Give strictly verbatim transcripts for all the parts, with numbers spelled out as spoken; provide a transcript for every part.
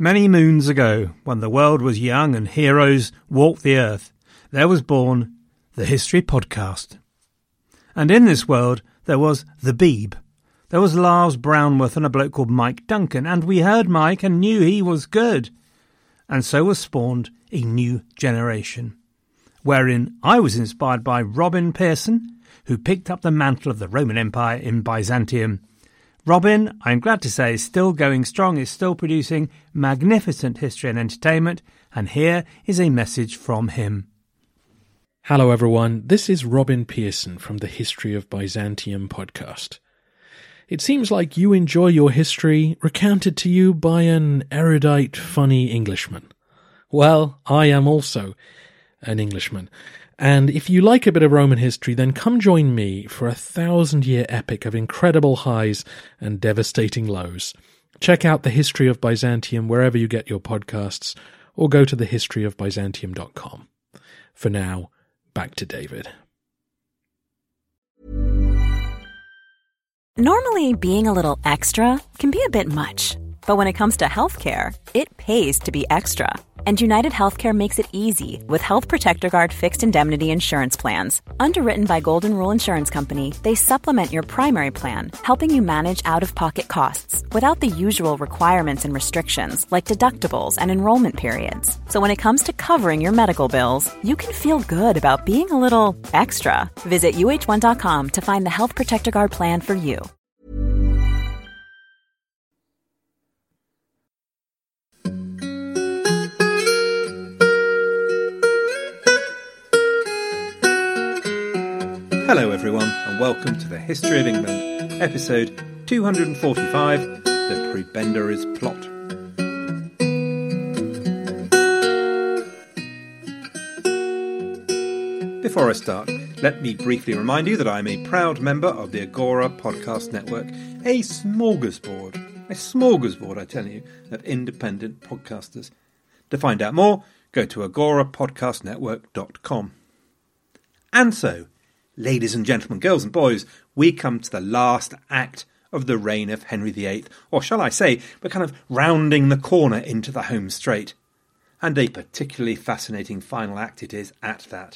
Many moons ago, when the world was young and heroes walked the earth, there was born the History Podcast. And in this world, there was the Beeb. There was Lars Brownworth and a bloke called Mike Duncan, and we heard Mike and knew he was good. And so was spawned a new generation, wherein I was inspired by Robin Pearson, who picked up the mantle of the Roman Empire in Byzantium. Robin, I'm glad to say, is still going strong, is still producing magnificent history and entertainment, and here is a message from him. Hello everyone, this is Robin Pearson from the History of Byzantium podcast. It seems like you enjoy your history recounted to you by an erudite, funny Englishman. Well, I am also an Englishman. And if you like a bit of Roman history, then come join me for a thousand-year epic of incredible highs and devastating lows. Check out The History of Byzantium wherever you get your podcasts, or go to the history of byzantium dot com. For now, back to David. Normally, being a little extra can be a bit much. But when it comes to healthcare, it pays to be extra. And United Healthcare makes it easy with Health Protector Guard fixed indemnity insurance plans. Underwritten by Golden Rule Insurance Company, they supplement your primary plan, helping you manage out-of-pocket costs without the usual requirements and restrictions like deductibles and enrollment periods. So when it comes to covering your medical bills, you can feel good about being a little extra. Visit U H one dot com to find the Health Protector Guard plan for you. Hello everyone, and welcome to the History of England, episode two hundred forty-five, The Prebendaries Plot. Before I start, let me briefly remind you that I am a proud member of the Agora Podcast Network, a smorgasbord, a smorgasbord, I tell you, of independent podcasters. To find out more, go to agora podcast network dot com. And so, ladies and gentlemen, girls and boys, we come to the last act of the reign of Henry the Eighth, or shall I say, we're kind of rounding the corner into the home straight. And a particularly fascinating final act it is at that.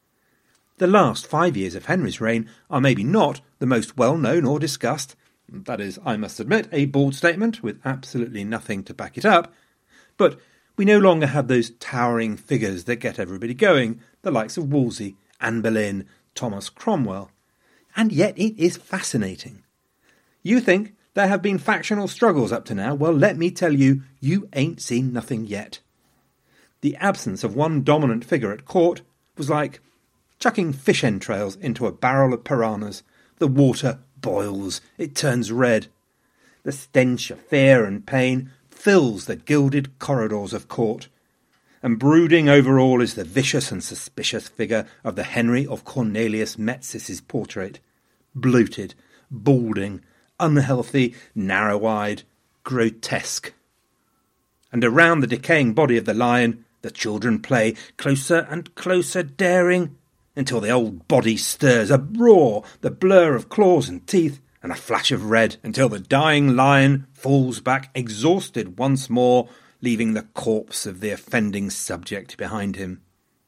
The last five years of Henry's reign are maybe not the most well-known or discussed. That is, I must admit, a bold statement with absolutely nothing to back it up. But we no longer have those towering figures that get everybody going, the likes of Wolsey, Anne Boleyn, Thomas Cromwell. And yet it is fascinating. You think there have been factional struggles up to now? Well, let me tell you, you ain't seen nothing yet. The absence of one dominant figure at court was like chucking fish entrails into a barrel of piranhas. The water boils, it turns red. The stench of fear and pain fills the gilded corridors of court. And brooding over all is the vicious and suspicious figure of the Henry of Cornelius Metzis's portrait. Bloated, balding, unhealthy, narrow-eyed, grotesque. And around the decaying body of the lion, the children play, closer and closer daring, until the old body stirs, a roar, the blur of claws and teeth, and a flash of red, until the dying lion falls back exhausted once more, leaving the corpse of the offending subject behind him.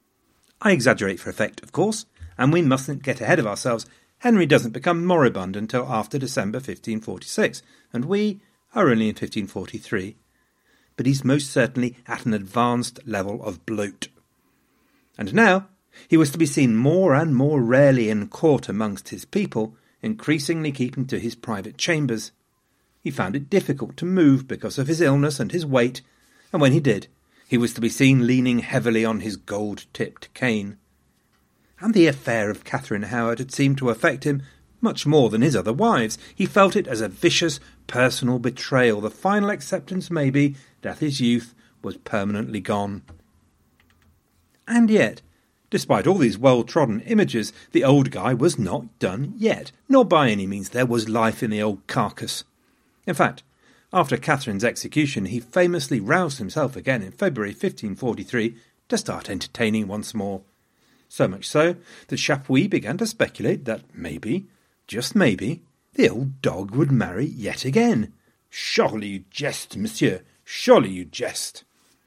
I exaggerate for effect, of course, and we mustn't get ahead of ourselves. Henry doesn't become moribund until after December fifteen forty-six, and we are only in fifteen forty-three. But he's most certainly at an advanced level of bloat. And now he was to be seen more and more rarely in court amongst his people, increasingly keeping to his private chambers. He found it difficult to move because of his illness and his weight, and when he did, he was to be seen leaning heavily on his gold-tipped cane. And the affair of Catherine Howard had seemed to affect him much more than his other wives. He felt it as a vicious personal betrayal, the final acceptance, maybe, that his youth was permanently gone. And yet, despite all these well-trodden images, the old guy was not done yet. Nor by any means there was life in the old carcass. In fact, after Catherine's execution, he famously roused himself again in February fifteen forty-three to start entertaining once more. So much so that Chapuis began to speculate that maybe, just maybe, the old dog would marry yet again. Surely you jest, monsieur. Surely you jest."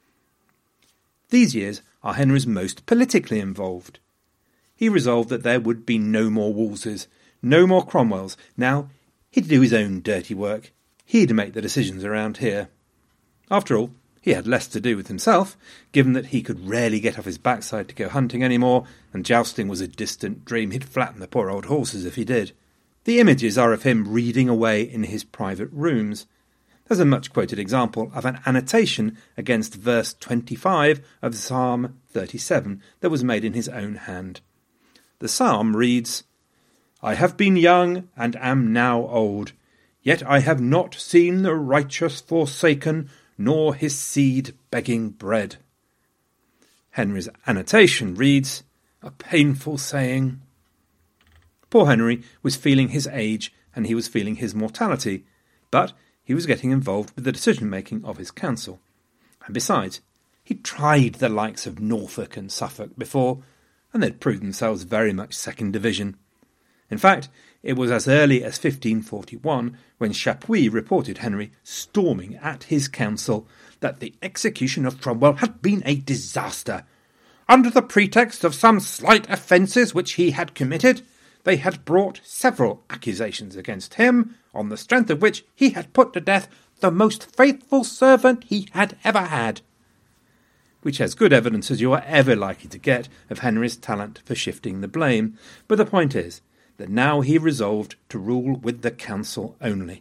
These years are Henry's most politically involved. He resolved that there would be no more Wolseys, no more Cromwells. Now he'd do his own dirty work. He'd make the decisions around here. After all, he had less to do with himself, given that he could rarely get off his backside to go hunting any more, and jousting was a distant dream. He'd flatten the poor old horses if he did. The images are of him reading away in his private rooms. There's a much-quoted example of an annotation against verse twenty-five of Psalm thirty-seven that was made in his own hand. The psalm reads, "I have been young and am now old, yet I have not seen the righteous forsaken, nor his seed begging bread." Henry's annotation reads, "A painful saying." Poor Henry was feeling his age and he was feeling his mortality, but he was getting involved with the decision-making of his council. And besides, he'd tried the likes of Norfolk and Suffolk before, and they'd proved themselves very much second division. In fact, it was as early as fifteen forty-one, when Chapuis reported Henry storming at his council, that the execution of Cromwell had been a disaster. Under the pretext of some slight offences which he had committed, they had brought several accusations against him, on the strength of which he had put to death the most faithful servant he had ever had. Which has good evidence as you are ever likely to get of Henry's talent for shifting the blame. But the point is that now he resolved to rule with the council only.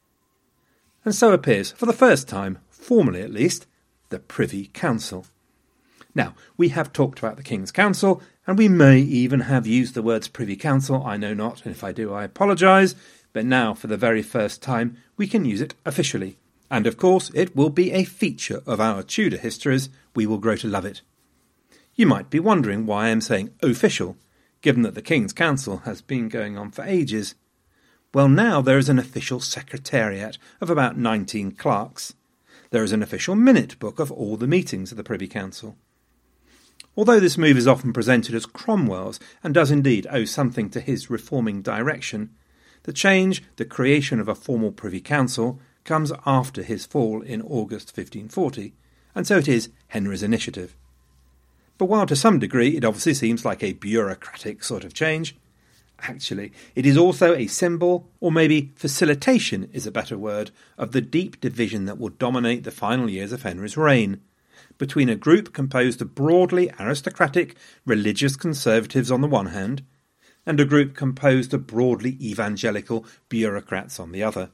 And so appears, for the first time, formally at least, the Privy Council. Now, we have talked about the King's Council, and we may even have used the words Privy Council, I know not, and if I do I apologise, but now, for the very first time, we can use it officially. And of course, it will be a feature of our Tudor histories. We will grow to love it. You might be wondering why I am saying official, given that the King's Council has been going on for ages. Well, now there is an official secretariat of about nineteen clerks. There is an official minute book of all the meetings of the Privy Council. Although this move is often presented as Cromwell's, and does indeed owe something to his reforming direction, the change, the creation of a formal Privy Council, comes after his fall in August fifteen forty, and so it is Henry's initiative. But while to some degree it obviously seems like a bureaucratic sort of change, actually it is also a symbol, or maybe facilitation is a better word, of the deep division that will dominate the final years of Henry's reign, between a group composed of broadly aristocratic religious conservatives on the one hand, and a group composed of broadly evangelical bureaucrats on the other.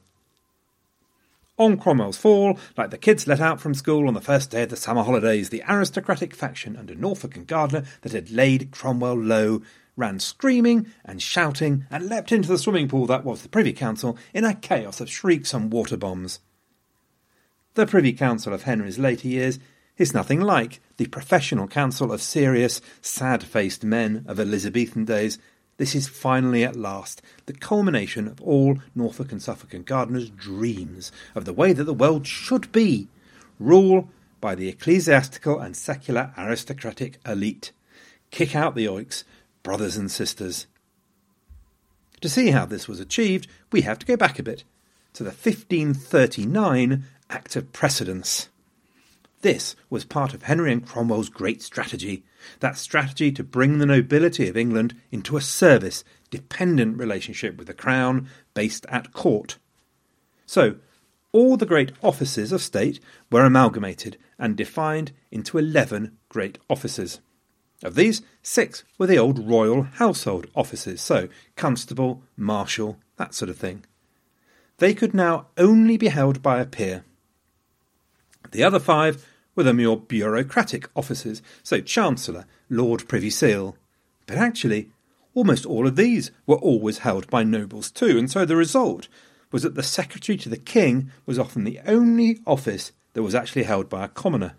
On Cromwell's fall, like the kids let out from school on the first day of the summer holidays, the aristocratic faction under Norfolk and Gardiner that had laid Cromwell low ran screaming and shouting and leapt into the swimming pool that was the Privy Council in a chaos of shrieks and water bombs. The Privy Council of Henry's later years is nothing like the professional council of serious, sad-faced men of Elizabethan days. This is finally at last the culmination of all Norfolk and Suffolk and Gardiner's dreams of the way that the world should be, rule by the ecclesiastical and secular aristocratic elite. Kick out the oiks, brothers and sisters. To see how this was achieved, we have to go back a bit, to the fifteen thirty-nine Act of Precedence. This was part of Henry and Cromwell's great strategy, that strategy to bring the nobility of England into a service, dependent relationship with the Crown based at court. So, all the great offices of state were amalgamated and defined into eleven great offices. Of these, six were the old royal household offices, so constable, marshal, that sort of thing. They could now only be held by a peer. The other five were the more bureaucratic offices, so Chancellor, Lord Privy Seal. But actually, almost all of these were always held by nobles too, and so the result was that the Secretary to the King was often the only office that was actually held by a commoner.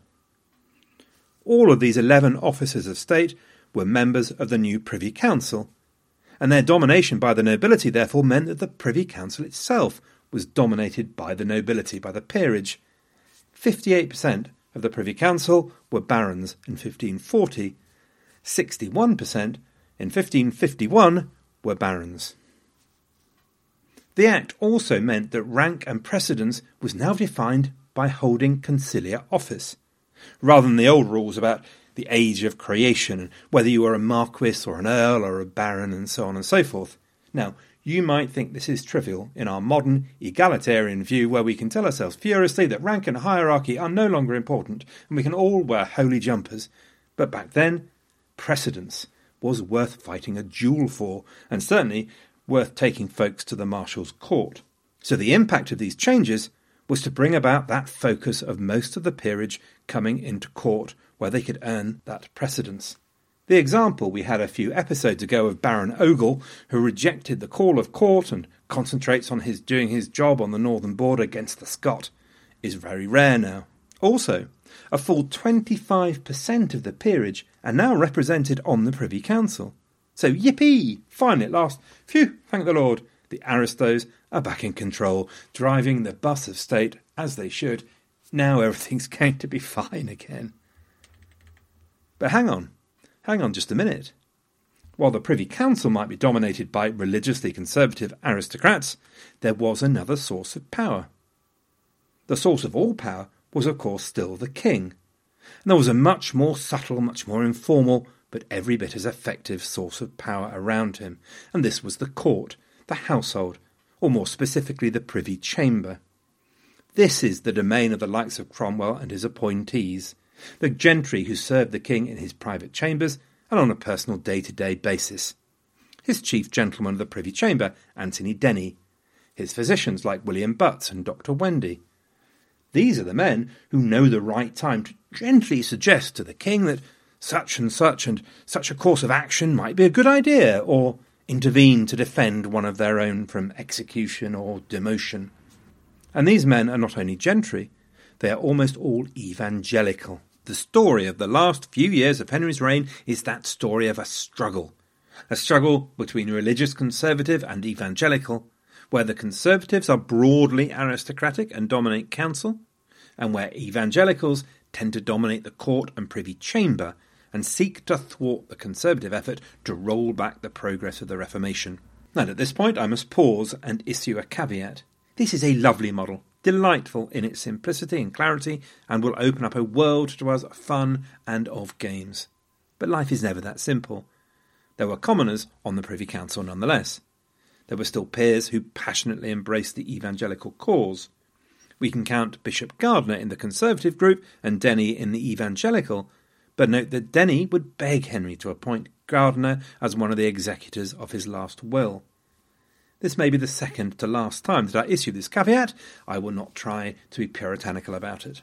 All of these eleven officers of state were members of the new Privy Council, and their domination by the nobility therefore meant that the Privy Council itself was dominated by the nobility, by the peerage. fifty-eight percent of the Privy Council were barons in fifteen forty, sixty-one percent in fifteen fifty-one were barons. The Act also meant that rank and precedence was now defined by holding conciliar office, rather than the old rules about the age of creation and whether you were a marquis or an earl or a baron and so on and so forth. Now, you might think this is trivial in our modern, egalitarian view where we can tell ourselves furiously that rank and hierarchy are no longer important and we can all wear holy jumpers. But back then, precedence was worth fighting a duel for, and certainly worth taking folks to the marshal's court. So the impact of these changes was to bring about that focus of most of the peerage coming into court where they could earn that precedence. The example we had a few episodes ago of Baron Ogle, who rejected the call of court and concentrates on his doing his job on the northern border against the Scot, is very rare now. Also, a full twenty-five percent of the peerage are now represented on the Privy Council. So yippee! Finally at last, phew, thank the Lord, the aristos are back in control, driving the bus of state as they should. Now everything's going to be fine again. But hang on, hang on just a minute. While the Privy Council might be dominated by religiously conservative aristocrats, there was another source of power. The source of all power was of course still the king. And there was a much more subtle, much more informal, but every bit as effective source of power around him, and this was the court, the household, or more specifically the Privy Chamber. This is the domain of the likes of Cromwell and his appointees, the gentry who served the king in his private chambers and on a personal day-to-day basis. His chief gentleman of the Privy Chamber, Anthony Denny. His physicians like William Butts and Doctor Wendy. These are the men who know the right time to gently suggest to the king that such and such and such a course of action might be a good idea, or intervene to defend one of their own from execution or demotion. And these men are not only gentry, they are almost all evangelical. The story of the last few years of Henry's reign is that story of a struggle. A struggle between religious conservative and evangelical, where the conservatives are broadly aristocratic and dominate council, and where evangelicals tend to dominate the court and Privy Chamber and seek to thwart the conservative effort to roll back the progress of the Reformation. And at this point I must pause and issue a caveat. This is a lovely model, delightful in its simplicity and clarity, and will open up a world to us of fun and of games. But life is never that simple. There were commoners on the Privy Council nonetheless. There were still peers who passionately embraced the evangelical cause. We can count Bishop Gardiner in the Conservative group and Denny in the evangelical, but note that Denny would beg Henry to appoint Gardiner as one of the executors of his last will. This may be the second to last time that I issue this caveat. I will not try to be puritanical about it.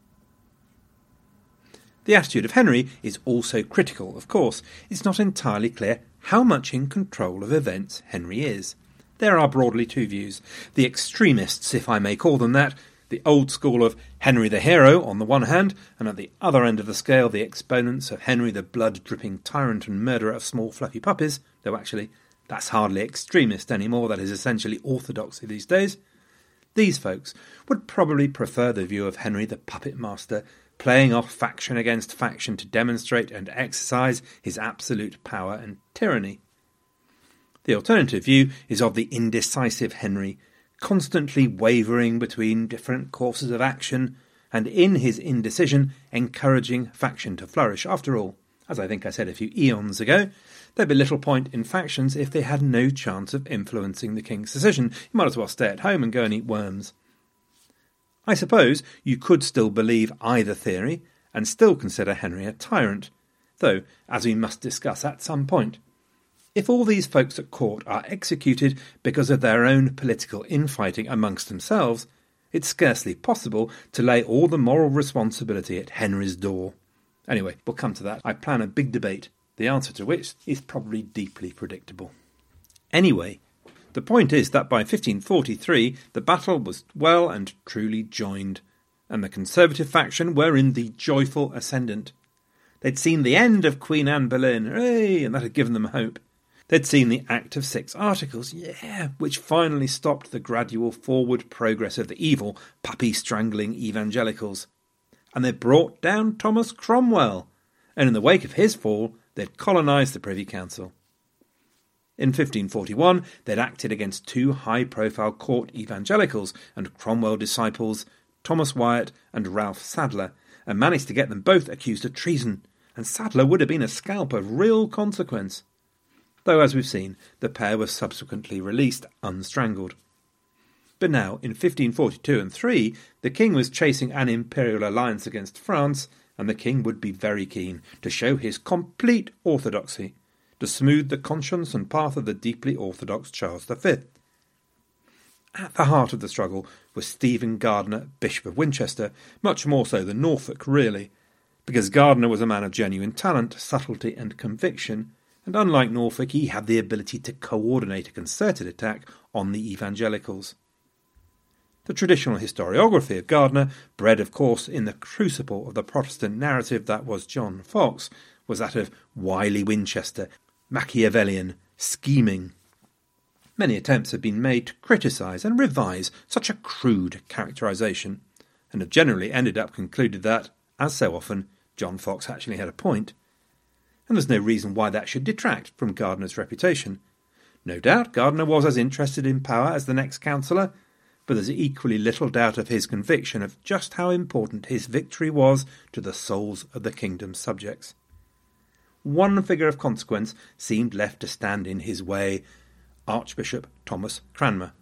The attitude of Henry is also critical, of course. It's not entirely clear how much in control of events Henry is. There are broadly two views. The extremists, if I may call them that, the old school of Henry the hero on the one hand, and at the other end of the scale the exponents of Henry the blood-dripping tyrant and murderer of small fluffy puppies, though actually that's hardly extremist anymore, that is essentially orthodoxy these days. These folks would probably prefer the view of Henry the puppet master, playing off faction against faction to demonstrate and exercise his absolute power and tyranny. The alternative view is of the indecisive Henry, constantly wavering between different courses of action, and in his indecision encouraging faction to flourish. After all, as I think I said a few eons ago, there'd be little point in factions if they had no chance of influencing the king's decision. You might as well stay at home and go and eat worms. I suppose you could still believe either theory and still consider Henry a tyrant, though, as we must discuss at some point, if all these folks at court are executed because of their own political infighting amongst themselves, it's scarcely possible to lay all the moral responsibility at Henry's door. Anyway, we'll come to that. I plan a big debate, the answer to which is probably deeply predictable. Anyway, the point is that by fifteen forty-three the battle was well and truly joined, and the Conservative faction were in the joyful ascendant. They'd seen the end of Queen Anne Boleyn, hooray, and that had given them hope. They'd seen the Act of Six Articles, yeah, which finally stopped the gradual forward progress of the evil, puppy-strangling evangelicals. And they'd brought down Thomas Cromwell, and in the wake of his fall, they'd colonised the Privy Council. In fifteen forty-one, they'd acted against two high-profile court evangelicals and Cromwell disciples, Thomas Wyatt and Ralph Sadler, and managed to get them both accused of treason, and Sadler would have been a scalp of real consequence. Though, as we've seen, the pair were subsequently released unstrangled. But now, in fifteen forty-two and three, the king was chasing an imperial alliance against France, and the king would be very keen to show his complete orthodoxy, to smooth the conscience and path of the deeply orthodox Charles the Fifth. At the heart of the struggle was Stephen Gardiner, Bishop of Winchester, much more so than Norfolk, really, because Gardiner was a man of genuine talent, subtlety and conviction, and unlike Norfolk, he had the ability to coordinate a concerted attack on the evangelicals. The traditional historiography of Gardiner, bred of course in the crucible of the Protestant narrative that was John Fox, was that of wily Winchester, Machiavellian, scheming. Many attempts have been made to criticise and revise such a crude characterisation, and have generally ended up concluded that, as so often, John Fox actually had a point. And there's no reason why that should detract from Gardiner's reputation. No doubt Gardiner was as interested in power as the next councillor, but there's equally little doubt of his conviction of just how important his victory was to the souls of the kingdom's subjects. One figure of consequence seemed left to stand in his way, Archbishop Thomas Cranmer.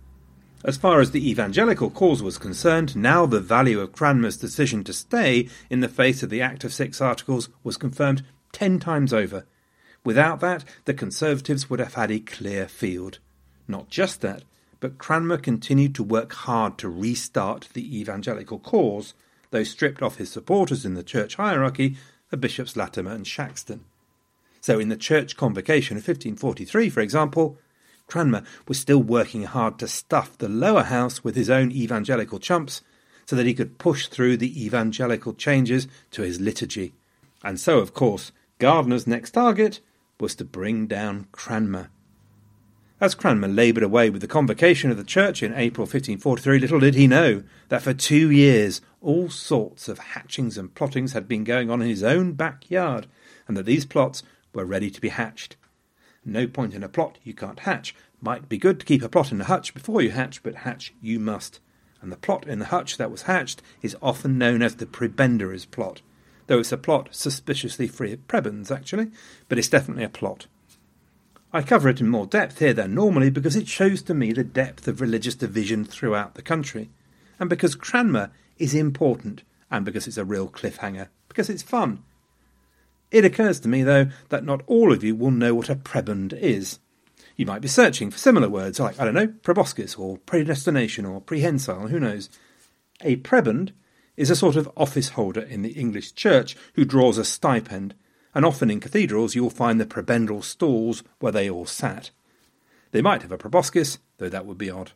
As far as the evangelical cause was concerned, now the value of Cranmer's decision to stay in the face of the Act of Six Articles was confirmed ten times over. Without that, the Conservatives would have had a clear field. Not just that, but Cranmer continued to work hard to restart the evangelical cause, though stripped of his supporters in the church hierarchy of Bishops Latimer and Shaxton. So in the church convocation of fifteen forty-three, for example, Cranmer was still working hard to stuff the lower house with his own evangelical chumps so that he could push through the evangelical changes to his liturgy. And so, of course, Gardiner's next target was to bring down Cranmer. As Cranmer laboured away with the convocation of the church in April fifteen forty-three, little did he know that for two years all sorts of hatchings and plottings had been going on in his own backyard, and that these plots were ready to be hatched. No point in a plot you can't hatch. Might be good to keep a plot in the hutch before you hatch, but hatch you must. And the plot in the hutch that was hatched is often known as the prebendaries plot, though it's a plot suspiciously free of prebends, actually, but it's definitely a plot. I cover it in more depth here than normally because it shows to me the depth of religious division throughout the country, and because Cranmer is important, and because it's a real cliffhanger, because it's fun. It occurs to me, though, that not all of you will know what a prebend is. You might be searching for similar words like, I don't know, proboscis, or predestination, or prehensile, who knows. A prebend is a sort of office holder in the English church who draws a stipend, and often in cathedrals you'll find the prebendal stalls where they all sat. They might have a proboscis, though that would be odd.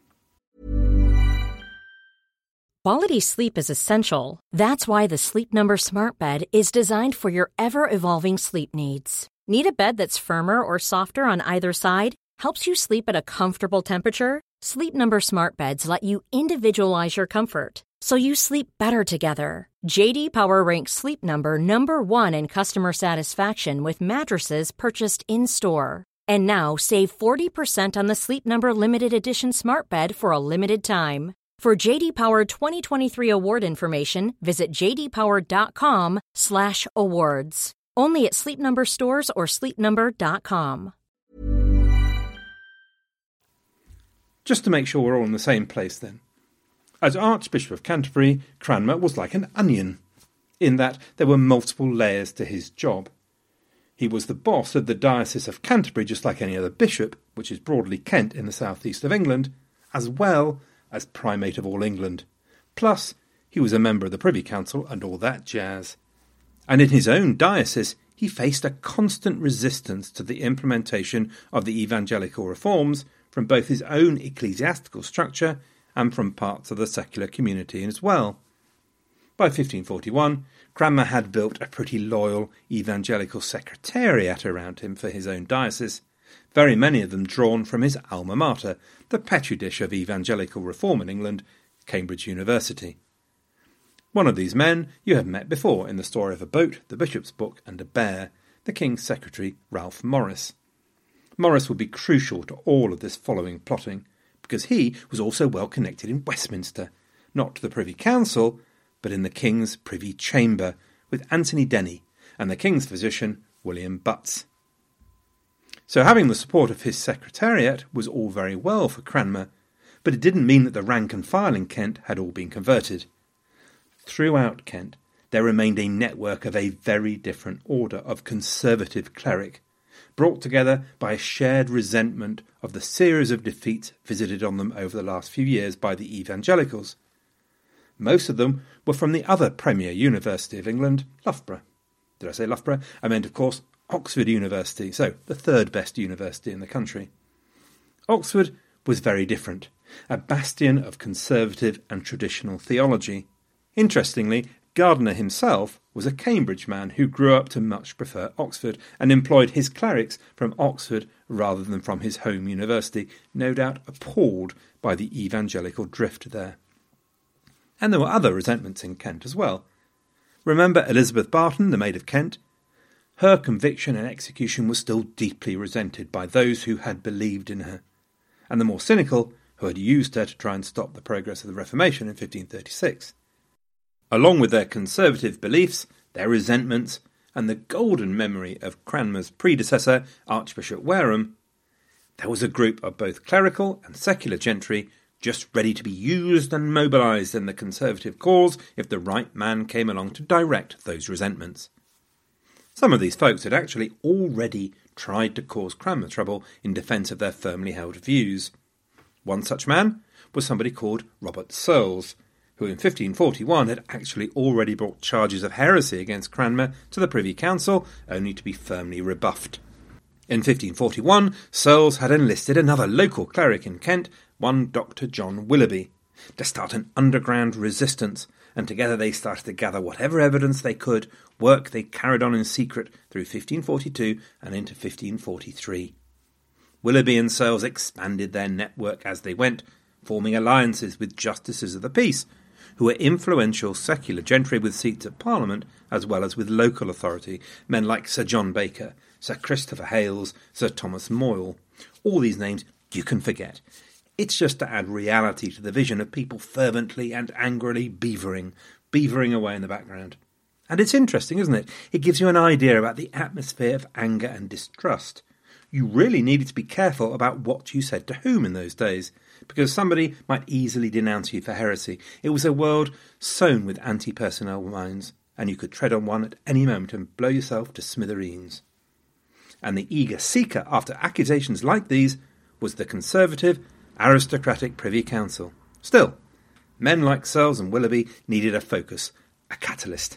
Quality sleep is essential. That's why the Sleep Number Smart Bed is designed for your ever-evolving sleep needs. Need a bed that's firmer or softer on either side? Helps you sleep at a comfortable temperature? Sleep Number Smart Beds let you individualize your comfort, so you sleep better together. J D Power ranks Sleep Number number one in customer satisfaction with mattresses purchased in-store. And now save forty percent on the Sleep Number Limited Edition Smart Bed for a limited time. For J D Power twenty twenty-three award information, visit jdpower.com slash awards. Only at Sleep Number stores or sleep number dot com. Just to make sure we're all in the same place then. As Archbishop of Canterbury, Cranmer was like an onion, in that there were multiple layers to his job. He was the boss of the Diocese of Canterbury just like any other bishop, which is broadly Kent in the southeast of England, as well as Primate of all England. Plus, he was a member of the Privy Council and all that jazz. And in his own diocese, he faced a constant resistance to the implementation of the evangelical reforms from both his own ecclesiastical structure and from parts of the secular community as well. By fifteen forty-one, Cranmer had built a pretty loyal evangelical secretariat around him for his own diocese, very many of them drawn from his alma mater, the petri dish of evangelical reform in England, Cambridge University. One of these men you have met before in the story of a boat, the bishop's book, and a bear, the King's secretary, Ralph Morris. Morris would be crucial to all of this following plotting, because he was also well connected in Westminster, not to the Privy Council, but in the King's Privy Chamber, with Anthony Denny and the King's physician, William Butts. So having the support of his secretariat was all very well for Cranmer, but it didn't mean that the rank and file in Kent had all been converted. Throughout Kent, there remained a network of a very different order of conservative cleric, brought together by a shared resentment of the series of defeats visited on them over the last few years by the evangelicals. Most of them were from the other premier university of England, Loughborough. Did I say Loughborough? I meant, of course, Oxford University, so the third best university in the country. Oxford was very different, a bastion of conservative and traditional theology. Interestingly, Gardiner himself was a Cambridge man who grew up to much prefer Oxford and employed his clerics from Oxford rather than from his home university, no doubt appalled by the evangelical drift there. And there were other resentments in Kent as well. Remember Elizabeth Barton, the Maid of Kent? Her conviction and execution was still deeply resented by those who had believed in her, and the more cynical who had used her to try and stop the progress of the Reformation in fifteen thirty-six. Along with their conservative beliefs, their resentments, and the golden memory of Cranmer's predecessor, Archbishop Wareham, there was a group of both clerical and secular gentry just ready to be used and mobilised in the conservative cause if the right man came along to direct those resentments. Some of these folks had actually already tried to cause Cranmer trouble in defence of their firmly held views. One such man was somebody called Robert Searles, who in fifteen forty-one had actually already brought charges of heresy against Cranmer to the Privy Council, only to be firmly rebuffed. In fifteen forty-one, Searles had enlisted another local cleric in Kent, one Doctor John Willoughby, to start an underground resistance, and together they started to gather whatever evidence they could, work they carried on in secret through fifteen forty-two and into fifteen forty-three. Willoughby and Searles expanded their network as they went, forming alliances with justices of the peace, who were influential secular gentry with seats at Parliament as well as with local authority, men like Sir John Baker, Sir Christopher Hales, Sir Thomas Moyle. All these names you can forget. It's just to add reality to the vision of people fervently and angrily beavering, beavering away in the background. And it's interesting, isn't it? It gives you an idea about the atmosphere of anger and distrust. You really needed to be careful about what you said to whom in those days, because somebody might easily denounce you for heresy. It was a world sown with anti-personnel minds, and you could tread on one at any moment and blow yourself to smithereens. And the eager seeker after accusations like these was the conservative, aristocratic Privy Council. Still, men like Searles and Willoughby needed a focus, a catalyst.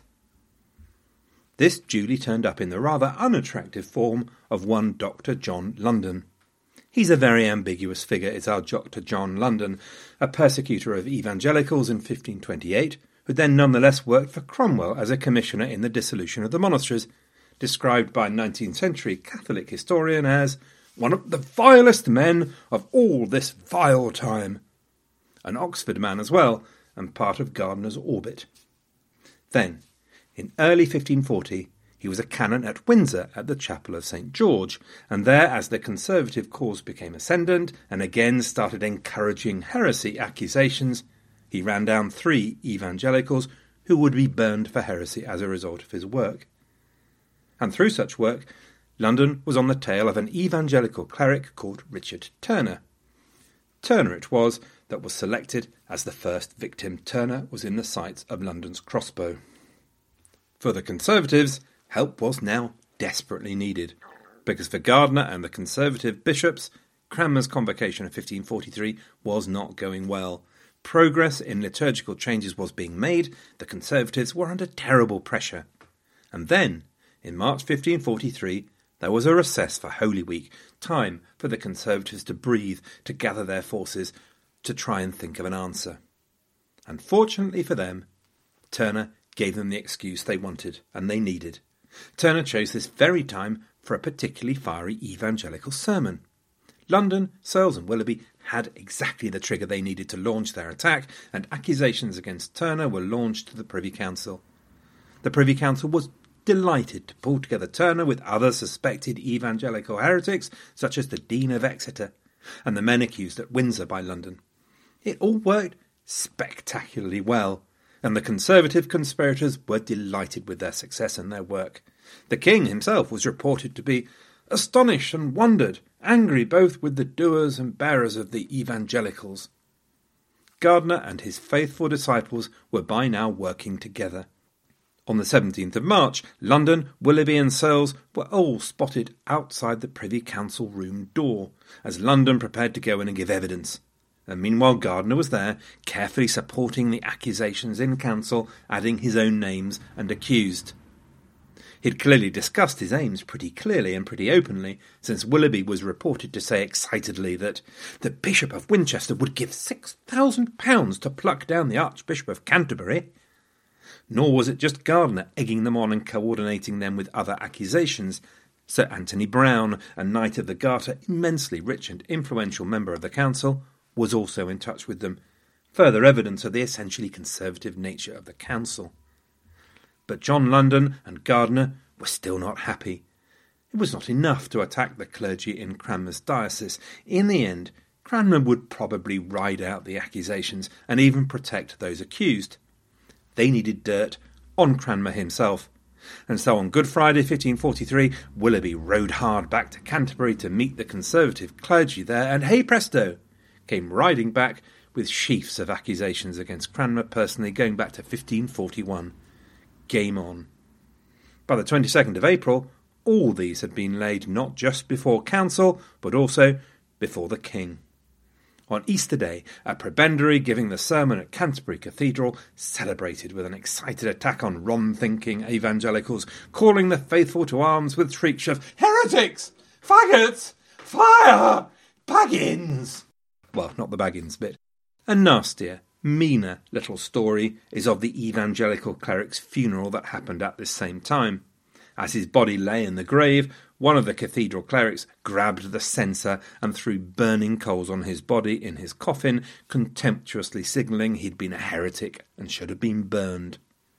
This duly turned up in the rather unattractive form of one Doctor John London. He's a very ambiguous figure, is our Doctor John London, a persecutor of evangelicals in fifteen twenty-eight, who then nonetheless worked for Cromwell as a commissioner in the dissolution of the monasteries, described by a nineteenth century Catholic historian as one of the vilest men of all this vile time. An Oxford man as well, and part of Gardiner's orbit. Then, in early fifteen forty, he was a canon at Windsor at the Chapel of Saint George, and there, as the Conservative cause became ascendant and again started encouraging heresy accusations, he ran down three evangelicals who would be burned for heresy as a result of his work. And through such work, London was on the tail of an evangelical cleric called Richard Turner. Turner it was that was selected as the first victim. Turner was in the sights of London's crossbow. For the Conservatives, help was now desperately needed, because for Gardiner and the Conservative bishops, Cranmer's convocation of fifteen forty-three was not going well. Progress in liturgical changes was being made, the Conservatives were under terrible pressure. And then, in March fifteen forty-three, there was a recess for Holy Week, time for the Conservatives to breathe, to gather their forces, to try and think of an answer. And fortunately for them, Turner gave them the excuse they wanted and they needed. Turner chose this very time for a particularly fiery evangelical sermon. London, Searles and Willoughby had exactly the trigger they needed to launch their attack, and accusations against Turner were launched to the Privy Council. The Privy Council was delighted to pull together Turner with other suspected evangelical heretics, such as the Dean of Exeter, and the men accused at Windsor by London. It all worked spectacularly well, and the Conservative conspirators were delighted with their success and their work. The king himself was reported to be astonished and wondered, angry both with the doers and bearers of the evangelicals. Gardiner and his faithful disciples were by now working together. On the seventeenth of March, London, Willoughby and Searles were all spotted outside the Privy Council room door, as London prepared to go in and give evidence. And meanwhile Gardiner was there, carefully supporting the accusations in council, adding his own names and accused. He'd clearly discussed his aims pretty clearly and pretty openly, since Willoughby was reported to say excitedly that the Bishop of Winchester would give six thousand pounds to pluck down the Archbishop of Canterbury. Nor was it just Gardiner egging them on and coordinating them with other accusations. Sir Anthony Browne, a Knight of the Garter, immensely rich and influential member of the council, was also in touch with them, further evidence of the essentially conservative nature of the council. But John London and Gardiner were still not happy. It was not enough to attack the clergy in Cranmer's diocese. In the end, Cranmer would probably ride out the accusations and even protect those accused. They needed dirt on Cranmer himself. And so on Good Friday fifteen forty-three, Willoughby rode hard back to Canterbury to meet the Conservative clergy there, and hey presto, came riding back with sheafs of accusations against Cranmer personally going back to fifteen forty-one. Game on. By the twenty-second of April, all these had been laid not just before council, but also before the king. On Easter Day, a prebendary giving the sermon at Canterbury Cathedral celebrated with an excited attack on wrong-thinking evangelicals, calling the faithful to arms with shrieks of "Heretics! Faggots! Fire! Baggins!" Well, not the Baggins bit. A nastier, meaner little story is of the evangelical cleric's funeral that happened at this same time. As his body lay in the grave, one of the cathedral clerics grabbed the censer and threw burning coals on his body in his coffin, contemptuously signalling he'd been a heretic and should have been burned.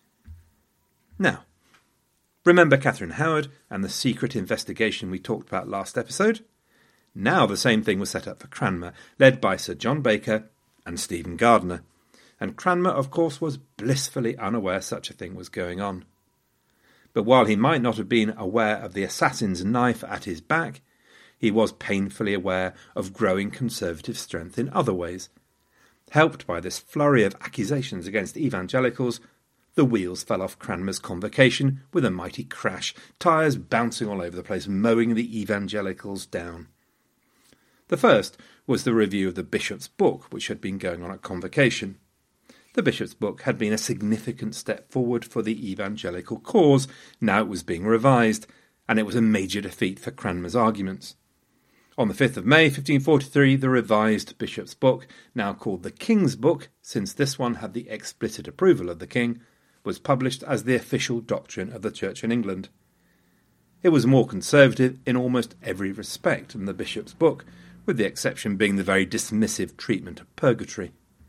Now, remember Catherine Howard and the secret investigation we talked about last episode? Now the same thing was set up for Cranmer, led by Sir John Baker and Stephen Gardiner. And Cranmer, of course, was blissfully unaware such a thing was going on. But while he might not have been aware of the assassin's knife at his back, he was painfully aware of growing conservative strength in other ways. Helped by this flurry of accusations against evangelicals, the wheels fell off Cranmer's convocation with a mighty crash, tyres bouncing all over the place, mowing the evangelicals down. The first was the review of the bishop's book, which had been going on at convocation. The bishop's book had been a significant step forward for the evangelical cause. Now it was being revised, and it was a major defeat for Cranmer's arguments. On the fifth of May fifteen forty-three, the revised bishop's book, now called the King's Book, since this one had the explicit approval of the king, was published as the official doctrine of the Church in England. It was more conservative in almost every respect than the bishop's book, with the exception being the very dismissive treatment of purgatory.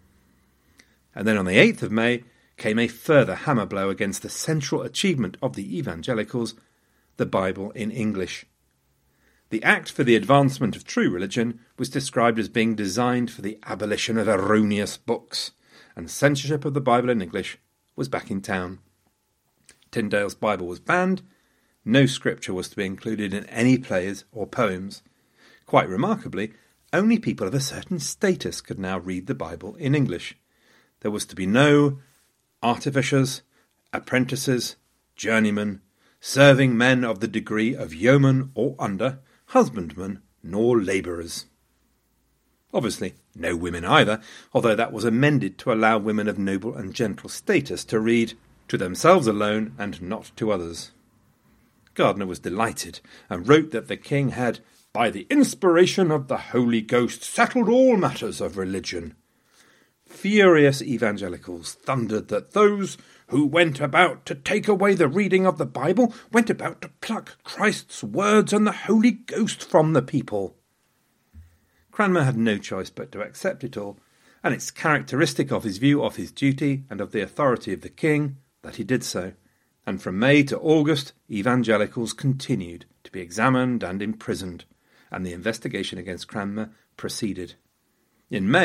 And then on the eighth of May came a further hammer blow against the central achievement of the evangelicals, the Bible in English. The Act for the Advancement of True Religion was described as being designed for the abolition of erroneous books, and censorship of the Bible in English was back in town. Tyndale's Bible was banned. No scripture was to be included in any plays or poems. Quite remarkably, only people of a certain status could now read the Bible in English. There was to be no artificers, apprentices, journeymen, serving men of the degree of yeoman or under, husbandmen, nor labourers. Obviously, no women either, although that was amended to allow women of noble and gentle status to read to themselves alone and not to others. Gardiner was delighted, and wrote that the king had, by the inspiration of the Holy Ghost, settled all matters of religion. Furious evangelicals thundered that those who went about to take away the reading of the Bible went about to pluck Christ's words and the Holy Ghost from the people. Cranmer had no choice but to accept it all, and it's characteristic of his view of his duty and of the authority of the king that he did so. And from May to August, evangelicals continued to be examined and imprisoned, and the investigation against Cranmer proceeded. In May,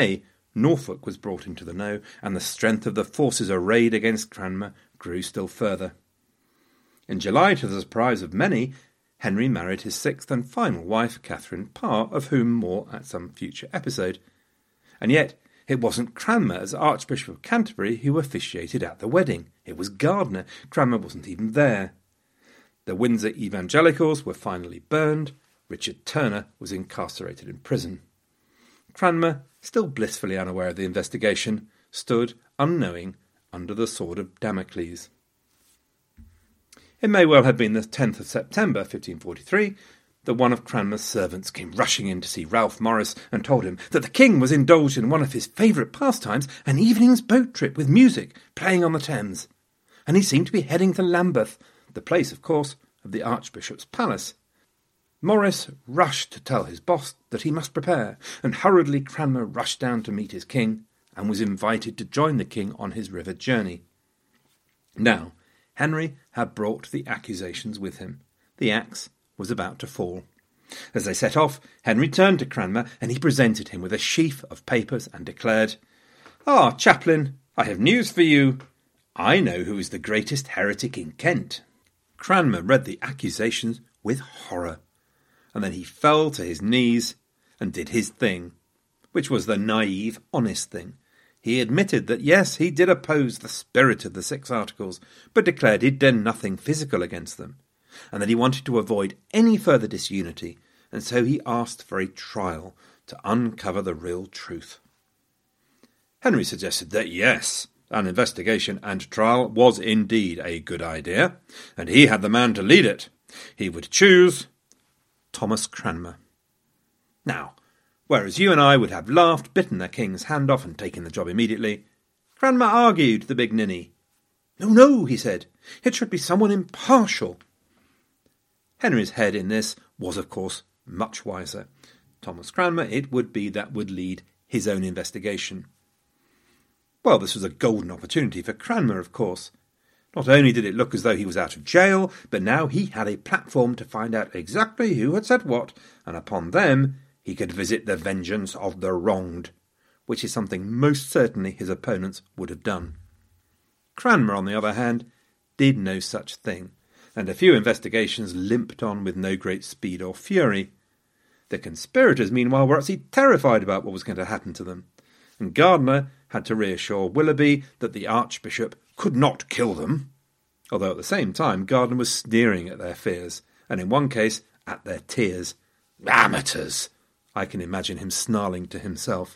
Norfolk was brought into the know, and the strength of the forces arrayed against Cranmer grew still further. In July, to the surprise of many, Henry married his sixth and final wife, Catherine Parr, of whom more at some future episode. And yet, it wasn't Cranmer as Archbishop of Canterbury who officiated at the wedding. It was Gardiner. Cranmer wasn't even there. The Windsor evangelicals were finally burned. Richard Turner was incarcerated in prison. Cranmer, still blissfully unaware of the investigation, stood, unknowing, under the sword of Damocles. It may well have been the tenth of September, fifteen forty-three, that one of Cranmer's servants came rushing in to see Ralph Morris and told him that the king was indulged in one of his favourite pastimes, an evening's boat trip with music playing on the Thames, and he seemed to be heading to Lambeth, the place, of course, of the Archbishop's palace. Morris rushed to tell his boss that he must prepare, and hurriedly Cranmer rushed down to meet his king, and was invited to join the king on his river journey. Now, Henry had brought the accusations with him. The axe was about to fall. As they set off, Henry turned to Cranmer, and he presented him with a sheaf of papers and declared, "Ah, chaplain, I have news for you. I know who is the greatest heretic in Kent." Cranmer read the accusations with horror, and then he fell to his knees and did his thing, which was the naive, honest thing. He admitted that, yes, he did oppose the spirit of the Six Articles, but declared he'd done nothing physical against them, and that he wanted to avoid any further disunity, and so he asked for a trial to uncover the real truth. Henry suggested that, yes, an investigation and trial was indeed a good idea, and he had the man to lead it. He would choose Thomas Cranmer. Now, whereas you and I would have laughed, bitten the king's hand off and taken the job immediately, Cranmer argued the big ninny. "No, no," he said, "it should be someone impartial." Henry's head in this was, of course, much wiser. Thomas Cranmer it would be that would lead his own investigation. Well, this was a golden opportunity for Cranmer, of course. Not only did it look as though he was out of jail, but now he had a platform to find out exactly who had said what, and upon them he could visit the vengeance of the wronged, which is something most certainly his opponents would have done. Cranmer, on the other hand, did no such thing, and a few investigations limped on with no great speed or fury. The conspirators, meanwhile, were actually terrified about what was going to happen to them, and Gardiner had to reassure Willoughby that the Archbishop could not kill them, although at the same time Gardiner was sneering at their fears, and in one case at their tears. "Amateurs!" I can imagine him snarling to himself.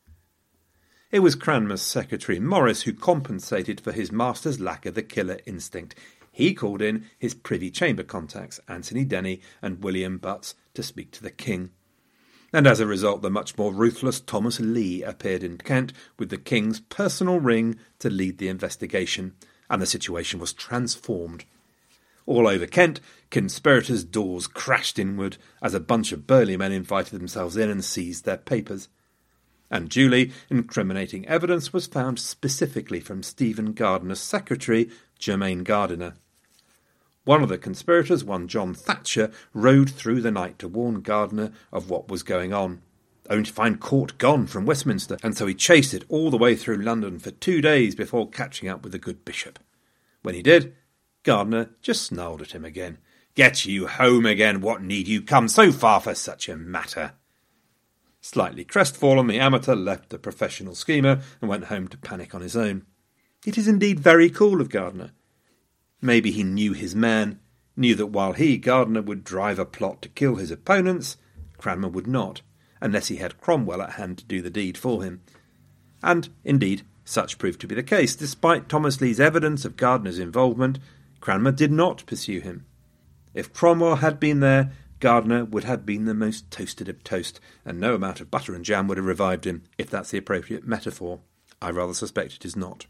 It was Cranmer's secretary, Morris, who compensated for his master's lack of the killer instinct. He called in his Privy Chamber contacts, Anthony Denny and William Butts, to speak to the king. And as a result, the much more ruthless Thomas Lee appeared in Kent with the king's personal ring to lead the investigation, and the situation was transformed. All over Kent, conspirators' doors crashed inward as a bunch of burly men invited themselves in and seized their papers. And duly, incriminating evidence was found specifically from Stephen Gardiner's secretary, Germain Gardiner. One of the conspirators, one John Thatcher, rode through the night to warn Gardiner of what was going on, only to find court gone from Westminster, and so he chased it all the way through London for two days before catching up with the good bishop. When he did, Gardiner just snarled at him again. "Get you home again, what need you come so far for such a matter?" Slightly crestfallen, the amateur left the professional schemer and went home to panic on his own. It is indeed very cool of Gardiner. Maybe he knew his man, knew that while he, Gardiner, would drive a plot to kill his opponents, Cranmer would not, unless he had Cromwell at hand to do the deed for him. And, indeed, such proved to be the case. Despite Thomas Lee's evidence of Gardiner's involvement, Cranmer did not pursue him. If Cromwell had been there, Gardiner would have been the most toasted of toast, and no amount of butter and jam would have revived him, if that's the appropriate metaphor. I rather suspect it is not.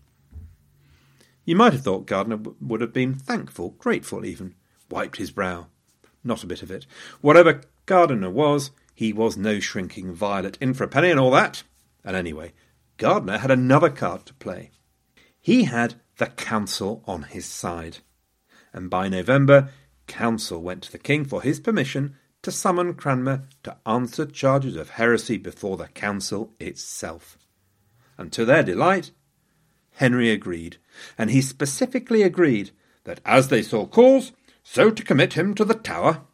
You might have thought Gardiner w- would have been thankful, grateful even, wiped his brow. Not a bit of it. Whatever Gardiner was, he was no shrinking violet, in for a penny and all that. And anyway, Gardiner had another card to play. He had the council on his side. And by November, council went to the king for his permission to summon Cranmer to answer charges of heresy before the council itself. and to their delight, Henry agreed, and he specifically agreed that as they saw cause, so to commit him to the Tower.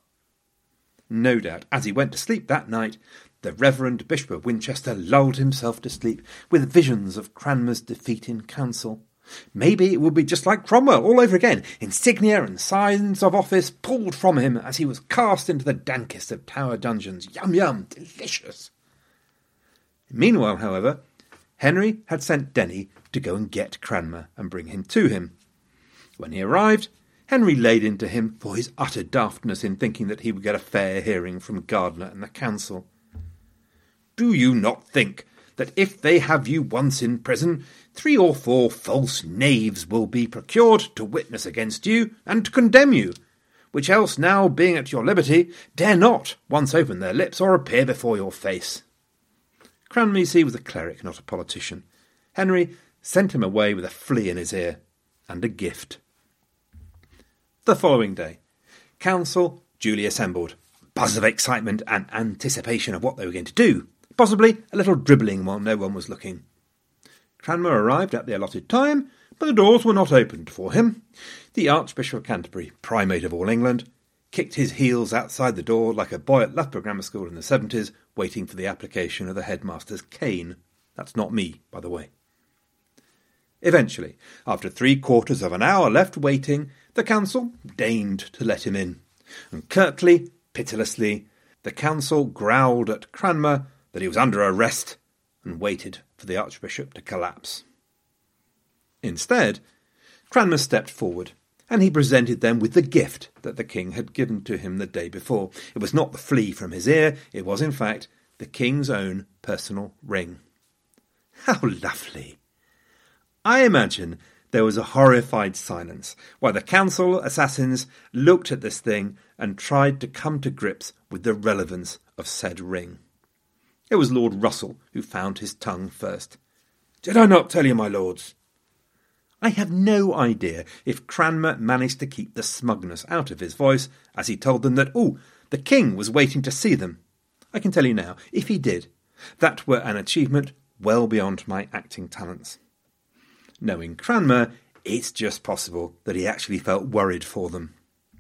No doubt, as he went to sleep that night, the Reverend Bishop of Winchester lulled himself to sleep with visions of Cranmer's defeat in council. Maybe it would be just like Cromwell all over again, insignia and signs of office pulled from him as he was cast into the dankest of Tower dungeons. Yum, yum, delicious. Meanwhile, however, Henry had sent Denny to go and get Cranmer and bring him to him. When he arrived, Henry laid into him for his utter daftness in thinking that he would get a fair hearing from Gardiner and the council. Do you not think that if they have you once in prison, three or four false knaves will be procured to witness against you and to condemn you, which else now, being at your liberty, dare not once open their lips or appear before your face? Cranmer, you see, was a cleric, not a politician. Henry sent him away with a flea in his ear and a gift. The following day, council duly assembled. Buzz of excitement and anticipation of what they were going to do. Possibly a little dribbling while no one was looking. Cranmer arrived at the allotted time, but the doors were not opened for him. The Archbishop of Canterbury, primate of all England, kicked his heels outside the door like a boy at Loughborough Grammar School in the seventies, waiting for the application of the headmaster's cane. That's not me, by the way. Eventually, after three quarters of an hour left waiting, the council deigned to let him in, and curtly, pitilessly, the council growled at Cranmer that he was under arrest and waited for the Archbishop to collapse. Instead, Cranmer stepped forward, and he presented them with the gift that the king had given to him the day before. It was not the flea from his ear, it was, in fact, the king's own personal ring. How lovely! I imagine there was a horrified silence while the council assassins looked at this thing and tried to come to grips with the relevance of said ring. It was Lord Russell who found his tongue first. "Did I not tell you, my lords?" I have no idea if Cranmer managed to keep the smugness out of his voice as he told them that, oh, the king was waiting to see them. I can tell you now, if he did, that were an achievement well beyond my acting talents. Knowing Cranmer, it's just possible that he actually felt worried for them.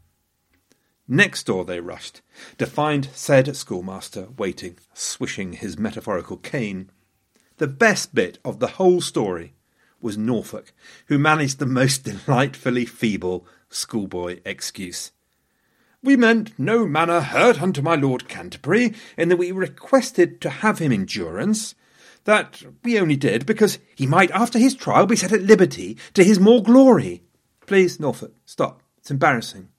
Next door they rushed, to find said schoolmaster waiting, swishing his metaphorical cane. The best bit of the whole story was Norfolk, who managed the most delightfully feeble schoolboy excuse. "We meant no manner hurt unto my Lord Canterbury, in that we requested to have him in durance. That we only did because he might after his trial be set at liberty to his more glory." Please, Norfolk, stop. It's embarrassing.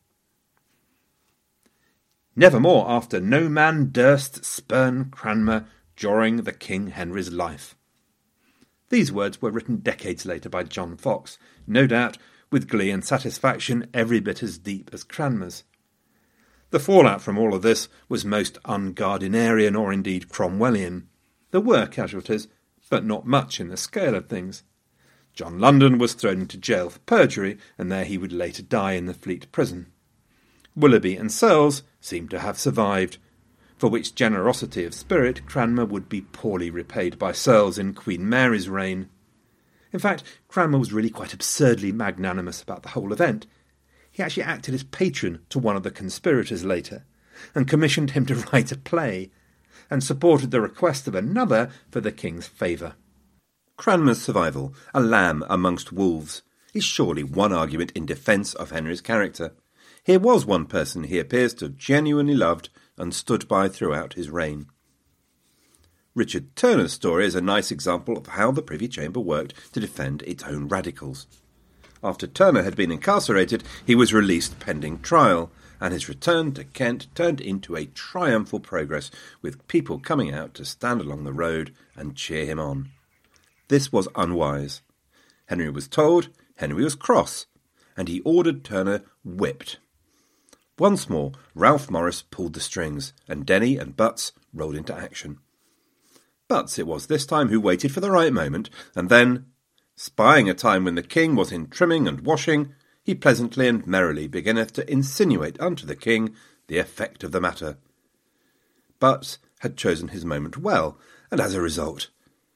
Nevermore after no man durst spurn Cranmer during the King Henry's life. These words were written decades later by John Fox, no doubt with glee and satisfaction every bit as deep as Cranmer's. The fallout from all of this was most un-Gardinerian or indeed Cromwellian. There were casualties, but not much in the scale of things. John London was thrown into jail for perjury, and there he would later die in the Fleet prison. Willoughby and Searles seemed to have survived, for which generosity of spirit Cranmer would be poorly repaid by Searles in Queen Mary's reign. In fact, Cranmer was really quite absurdly magnanimous about the whole event. He actually acted as patron to one of the conspirators later, and commissioned him to write a play, and supported the request of another for the king's favour. Cranmer's survival, a lamb amongst wolves, is surely one argument in defence of Henry's character. Here was one person he appears to have genuinely loved and stood by throughout his reign. Richard Turner's story is a nice example of how the Privy Chamber worked to defend its own radicals. After Turner had been incarcerated, he was released pending trial, and his return to Kent turned into a triumphal progress, with people coming out to stand along the road and cheer him on. This was unwise. Henry was told, Henry was cross, and he ordered Turner whipped. Once more, Ralph Morris pulled the strings, and Denny and Butts rolled into action. Butts it was this time who waited for the right moment, and then, spying a time when the king was in trimming and washing, he pleasantly and merrily beginneth to insinuate unto the king the effect of the matter. Butts had chosen his moment well, and as a result,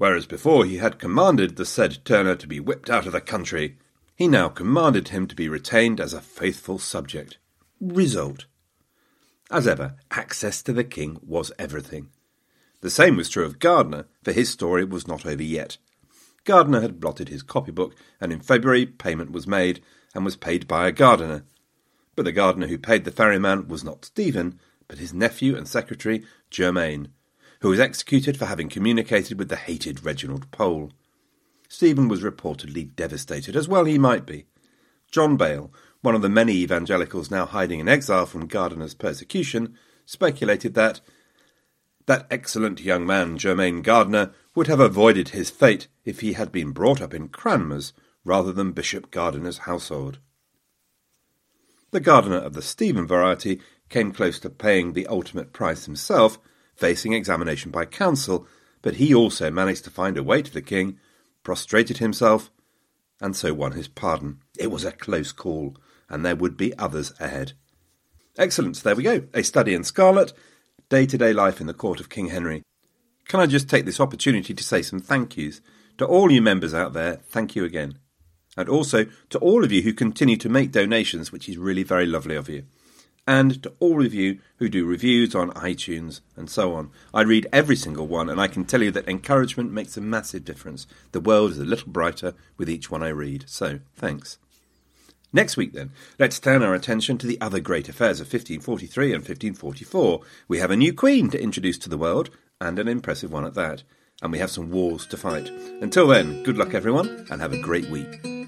Whereas before he had commanded the said Turner to be whipped out of the country, he now commanded him to be retained as a faithful subject. Result. As ever, access to the king was everything. The same was true of Gardiner, for his story was not over yet. Gardiner had blotted his copybook, and in February payment was made, and was paid by a Gardiner. But the Gardiner who paid the ferryman was not Stephen, but his nephew and secretary, Germain, who was executed for having communicated with the hated Reginald Pole. Stephen was reportedly devastated, as well he might be. John Bale, one of the many evangelicals now hiding in exile from Gardiner's persecution, speculated that that excellent young man, Germain Gardiner, would have avoided his fate if he had been brought up in Cranmer's rather than Bishop Gardiner's household. The Gardiner of the Stephen variety came close to paying the ultimate price himself, facing examination by council, but he also managed to find a way to the king, prostrated himself, and so won his pardon. It was a close call, and there would be others ahead. Excellent, so there we go. A Study in Scarlet, day-to-day life in the court of King Henry. Can I just take this opportunity to say some thank yous? To all you members out there, thank you again. And also to all of you who continue to make donations, which is really very lovely of you. And to all of you who do reviews on iTunes and so on. I read every single one, and I can tell you that encouragement makes a massive difference. The world is a little brighter with each one I read, so thanks. Next week, then, let's turn our attention to the other great affairs of fifteen forty-three and fifteen forty-four. We have a new queen to introduce to the world, and an impressive one at that. And we have some wars to fight. Until then, good luck everyone, and have a great week.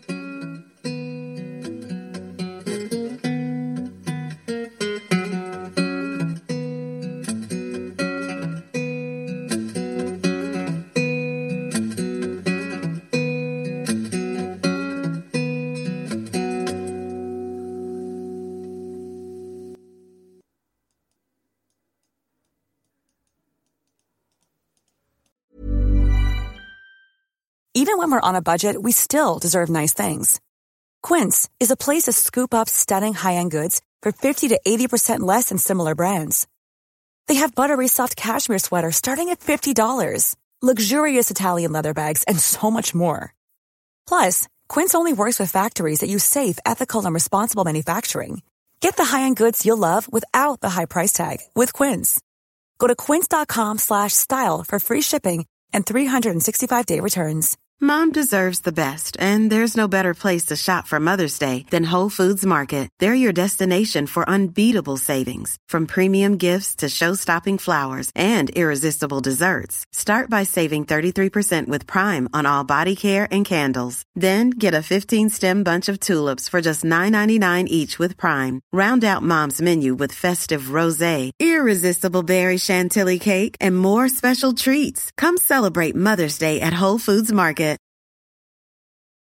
Even when we're on a budget, we still deserve nice things. Quince is a place to scoop up stunning high-end goods for fifty to eighty percent less than similar brands. They have buttery soft cashmere sweaters starting at fifty dollars, luxurious Italian leather bags, and so much more. Plus, Quince only works with factories that use safe, ethical, and responsible manufacturing. Get the high-end goods you'll love without the high price tag with Quince. Go to quince.com slash style for free shipping and three sixty-five day returns. Mom deserves the best, and there's no better place to shop for Mother's Day than Whole Foods Market. They're your destination for unbeatable savings, from premium gifts to show-stopping flowers and irresistible desserts. Start by saving thirty-three percent with Prime on all body care and candles. Then get a fifteen-stem bunch of tulips for just nine ninety-nine each with Prime. Round out Mom's menu with festive rosé, irresistible berry chantilly cake, and more special treats. Come celebrate Mother's Day at Whole Foods Market.